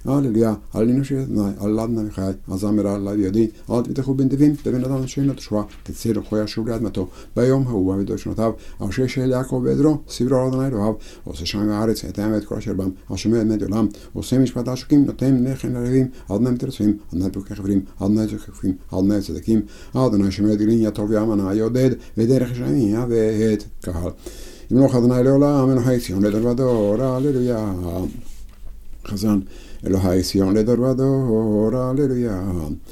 הללויה, עלינו שיתנאי, עלדנה וחי, הזמר עליו ידי, אל תבטחו בנתיבים, בבן אדם שאינו תשועה, תצא לכו ישוב לאדמתו, ביום ההוא עבדו שנותיו, אשר של יעקב ועדרו, סברו אדוני אלוהיו, עושה שם הארץ, את העם ואת כל אשר בם, השומר את מת עולם, עושה משפט עשוקים, נותן לחן לרבים, אדוני מתרצפים, אדוני פוקח חברים, אדוני זוכפים, אדוני צדקים, אדוני שומר דגלין יטוב ויאמנה יעודד, ודרך ישרים יעבד קהל. ימלוך אדוני לעולם, אלוהי ציון לדור ודור, הללויה. חזן, אלוהי ציון לדור ודור, הללויה.